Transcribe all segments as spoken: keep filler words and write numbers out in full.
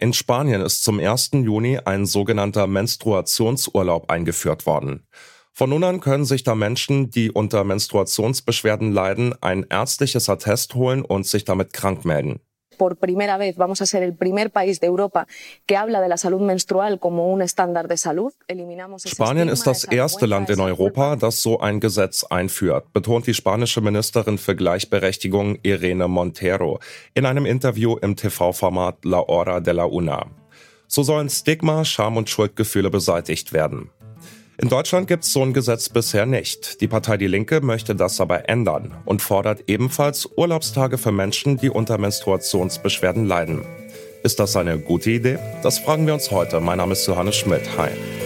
In Spanien ist zum ersten Juni ein sogenannter Menstruationsurlaub eingeführt worden. Von nun an können sich da Menschen, die unter Menstruationsbeschwerden leiden, ein ärztliches Attest holen und sich damit krank melden. Por primera vez vamos a ser el primer país de Europa que habla de la salud menstrual como un estándar de salud. Spanien ist das erste Land in Europa, das so ein Gesetz einführt, betont die spanische Ministerin für Gleichberechtigung Irene Montero in einem Interview im T V-Format La Hora de la Una. So sollen Stigma, Scham und Schuldgefühle beseitigt werden. In Deutschland gibt es so ein Gesetz bisher nicht. Die Partei Die Linke möchte das aber ändern und fordert ebenfalls Urlaubstage für Menschen, die unter Menstruationsbeschwerden leiden. Ist das eine gute Idee? Das fragen wir uns heute. Mein Name ist Johannes Schmidt. Hi.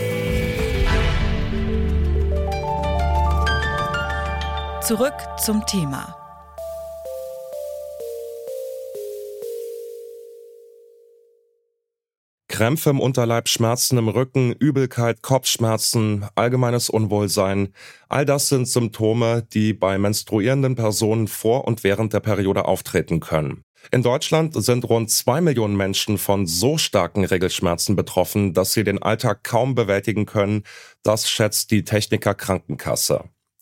Zurück zum Thema. Krämpfe im Unterleib, Schmerzen im Rücken, Übelkeit, Kopfschmerzen, allgemeines Unwohlsein. All das sind Symptome, die bei menstruierenden Personen vor und während der Periode auftreten können. In Deutschland sind rund zwei Millionen Menschen von so starken Regelschmerzen betroffen, dass sie den Alltag kaum bewältigen können. Das schätzt die Techniker Krankenkasse.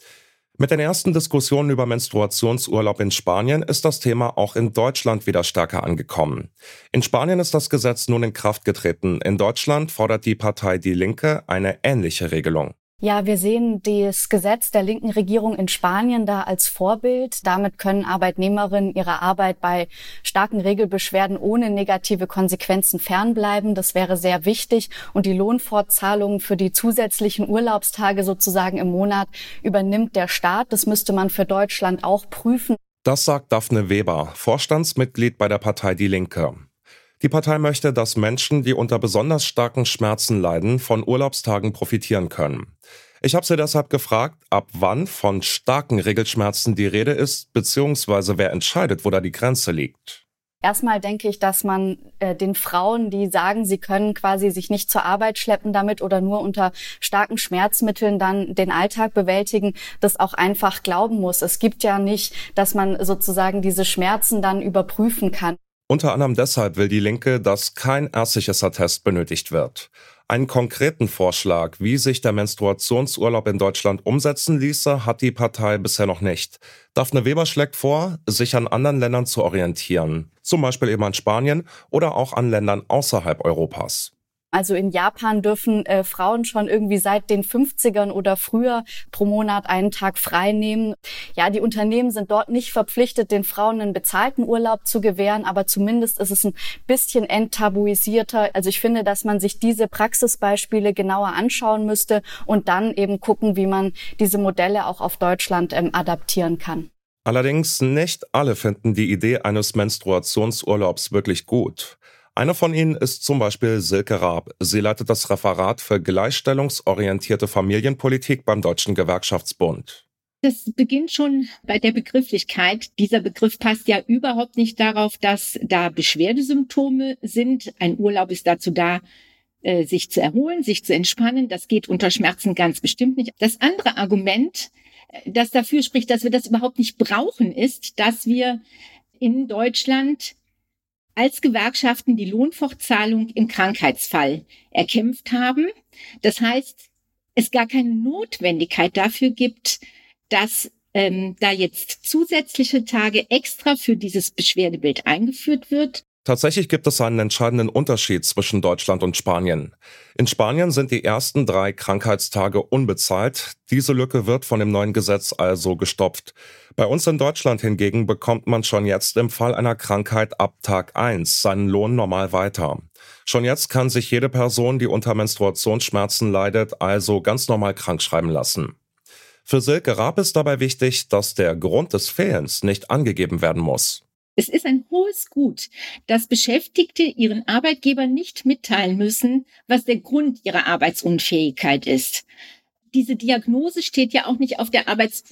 Mit den ersten Diskussionen über Menstruationsurlaub in Spanien ist das Thema auch in Deutschland wieder stärker angekommen. In Spanien ist das Gesetz nun in Kraft getreten. In Deutschland fordert die Partei Die Linke eine ähnliche Regelung. Ja, wir sehen das Gesetz der linken Regierung in Spanien da als Vorbild. Damit können Arbeitnehmerinnen ihrer Arbeit bei starken Regelbeschwerden ohne negative Konsequenzen fernbleiben. Das wäre sehr wichtig. Und die Lohnfortzahlungen für die zusätzlichen Urlaubstage sozusagen im Monat übernimmt der Staat. Das müsste man für Deutschland auch prüfen. Das sagt Daphne Weber, Vorstandsmitglied bei der Partei Die Linke. Die Partei möchte, dass Menschen, die unter besonders starken Schmerzen leiden, von Urlaubstagen profitieren können. Ich habe sie deshalb gefragt, ab wann von starken Regelschmerzen die Rede ist, beziehungsweise wer entscheidet, wo da die Grenze liegt. Erstmal denke ich, dass man äh, den Frauen, die sagen, sie können quasi sich nicht zur Arbeit schleppen damit oder nur unter starken Schmerzmitteln dann den Alltag bewältigen, das auch einfach glauben muss. Es gibt ja nicht, dass man sozusagen diese Schmerzen dann überprüfen kann. Unter anderem deshalb will die Linke, dass kein ärztliches Attest benötigt wird. Einen konkreten Vorschlag, wie sich der Menstruationsurlaub in Deutschland umsetzen ließe, hat die Partei bisher noch nicht. Daphne Weber schlägt vor, sich an anderen Ländern zu orientieren, zum Beispiel eben an Spanien oder auch an Ländern außerhalb Europas. Also in Japan dürfen äh, Frauen schon irgendwie seit den fünfzigern oder früher pro Monat einen Tag frei nehmen. Ja, die Unternehmen sind dort nicht verpflichtet, den Frauen einen bezahlten Urlaub zu gewähren, aber zumindest ist es ein bisschen enttabuisierter. Also ich finde, dass man sich diese Praxisbeispiele genauer anschauen müsste und dann eben gucken, wie man diese Modelle auch auf Deutschland ähm, adaptieren kann. Allerdings nicht alle finden die Idee eines Menstruationsurlaubs wirklich gut. Eine von ihnen ist zum Beispiel Silke Raab. Sie leitet das Referat für gleichstellungsorientierte Familienpolitik beim Deutschen Gewerkschaftsbund. Das beginnt schon bei der Begrifflichkeit. Dieser Begriff passt ja überhaupt nicht darauf, dass da Beschwerdesymptome sind. Ein Urlaub ist dazu da, sich zu erholen, sich zu entspannen. Das geht unter Schmerzen ganz bestimmt nicht. Das andere Argument, das dafür spricht, dass wir das überhaupt nicht brauchen, ist, dass wir in Deutschland als Gewerkschaften die Lohnfortzahlung im Krankheitsfall erkämpft haben. Das heißt, es gar keine Notwendigkeit dafür gibt, dass ähm, da jetzt zusätzliche Tage extra für dieses Beschwerdebild eingeführt wird. Tatsächlich gibt es einen entscheidenden Unterschied zwischen Deutschland und Spanien. In Spanien sind die ersten drei Krankheitstage unbezahlt. Diese Lücke wird von dem neuen Gesetz also gestopft. Bei uns in Deutschland hingegen bekommt man schon jetzt im Fall einer Krankheit ab Tag eins seinen Lohn normal weiter. Schon jetzt kann sich jede Person, die unter Menstruationsschmerzen leidet, also ganz normal krankschreiben lassen. Für Silke Raab ist dabei wichtig, dass der Grund des Fehlens nicht angegeben werden muss. Es ist ein hohes Gut, dass Beschäftigte ihren Arbeitgebern nicht mitteilen müssen, was der Grund ihrer Arbeitsunfähigkeit ist. Diese Diagnose steht ja auch nicht auf der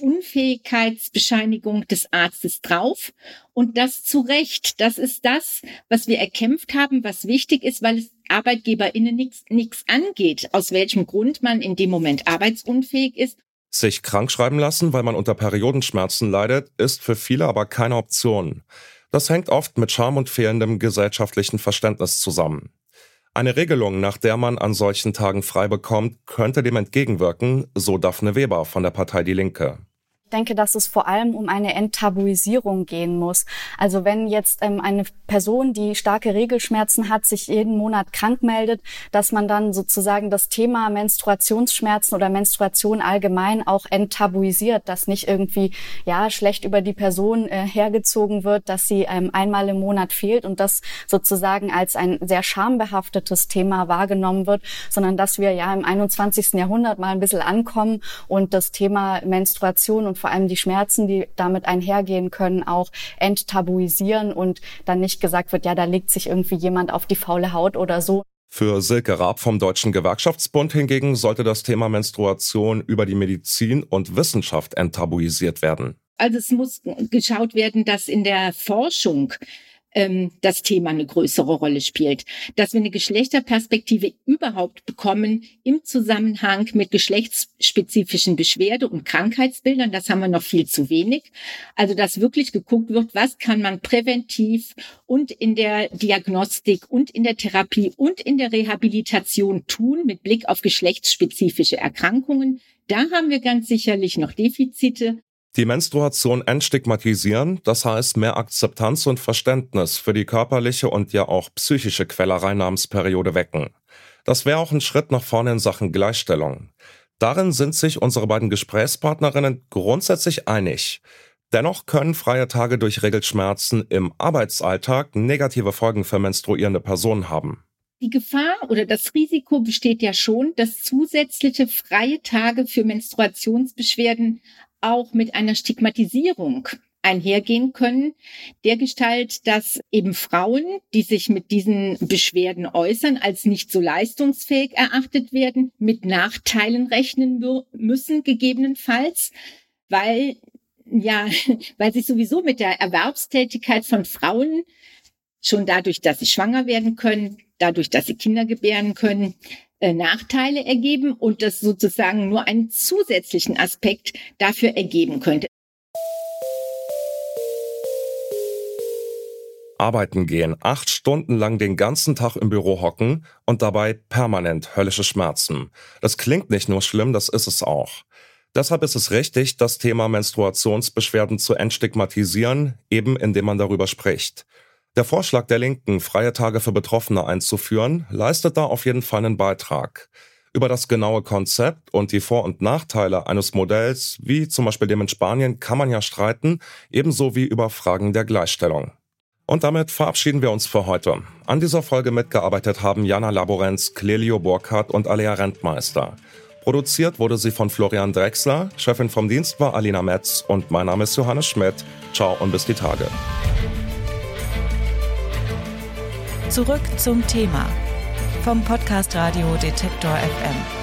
Arbeitsunfähigkeitsbescheinigung des Arztes drauf. Und das zu Recht. Das ist das, was wir erkämpft haben, was wichtig ist, weil es ArbeitgeberInnen nichts nichts angeht, aus welchem Grund man in dem Moment arbeitsunfähig ist. Sich krankschreiben lassen, weil man unter Periodenschmerzen leidet, ist für viele aber keine Option. Das hängt oft mit Scham und fehlendem gesellschaftlichen Verständnis zusammen. Eine Regelung, nach der man an solchen Tagen frei bekommt, könnte dem entgegenwirken, so Daphne Weber von der Partei Die Linke. Ich denke, dass es vor allem um eine Enttabuisierung gehen muss. Also wenn jetzt ähm, eine Person, die starke Regelschmerzen hat, sich jeden Monat krank meldet, dass man dann sozusagen das Thema Menstruationsschmerzen oder Menstruation allgemein auch enttabuisiert, dass nicht irgendwie ja schlecht über die Person äh, hergezogen wird, dass sie ähm, einmal im Monat fehlt und das sozusagen als ein sehr schambehaftetes Thema wahrgenommen wird, sondern dass wir ja im einundzwanzigsten Jahrhundert mal ein bisschen ankommen und das Thema Menstruation und vor allem die Schmerzen, die damit einhergehen können, auch enttabuisieren und dann nicht gesagt wird, ja, da legt sich irgendwie jemand auf die faule Haut oder so. Für Silke Raab vom Deutschen Gewerkschaftsbund hingegen sollte das Thema Menstruation über die Medizin und Wissenschaft enttabuisiert werden. Also es muss geschaut werden, dass in der Forschung das Thema eine größere Rolle spielt, dass wir eine Geschlechterperspektive überhaupt bekommen im Zusammenhang mit geschlechtsspezifischen Beschwerde- und Krankheitsbildern. Das haben wir noch viel zu wenig. Also dass wirklich geguckt wird, was kann man präventiv und in der Diagnostik und in der Therapie und in der Rehabilitation tun mit Blick auf geschlechtsspezifische Erkrankungen. Da haben wir ganz sicherlich noch Defizite. Die Menstruation entstigmatisieren, das heißt mehr Akzeptanz und Verständnis für die körperliche und ja auch psychische Quälerei namens Periode wecken. Das wäre auch ein Schritt nach vorne in Sachen Gleichstellung. Darin sind sich unsere beiden Gesprächspartnerinnen grundsätzlich einig. Dennoch können freie Tage durch Regelschmerzen im Arbeitsalltag negative Folgen für menstruierende Personen haben. Die Gefahr oder das Risiko besteht ja schon, dass zusätzliche freie Tage für Menstruationsbeschwerden auch mit einer Stigmatisierung einhergehen können, dergestalt, dass eben Frauen, die sich mit diesen Beschwerden äußern, als nicht so leistungsfähig erachtet werden, mit Nachteilen rechnen müssen, gegebenenfalls, weil, ja, weil sich sowieso mit der Erwerbstätigkeit von Frauen schon dadurch, dass sie schwanger werden können, dadurch, dass sie Kinder gebären können, Nachteile ergeben und das sozusagen nur einen zusätzlichen Aspekt dafür ergeben könnte. Arbeiten gehen, acht Stunden lang den ganzen Tag im Büro hocken und dabei permanent höllische Schmerzen. Das klingt nicht nur schlimm, das ist es auch. Deshalb ist es richtig, das Thema Menstruationsbeschwerden zu entstigmatisieren, eben indem man darüber spricht. Der Vorschlag der Linken, freie Tage für Betroffene einzuführen, leistet da auf jeden Fall einen Beitrag. Über das genaue Konzept und die Vor- und Nachteile eines Modells, wie zum Beispiel dem in Spanien, kann man ja streiten, ebenso wie über Fragen der Gleichstellung. Und damit verabschieden wir uns für heute. An dieser Folge mitgearbeitet haben Jana Laborenz, Clelio Burkhardt und Alea Rentmeister. Produziert wurde sie von Florian Drechsler, Chefin vom Dienst war Alina Metz und mein Name ist Johannes Schmidt. Ciao und bis die Tage. Zurück zum Thema vom Podcast Radio Detektor F M.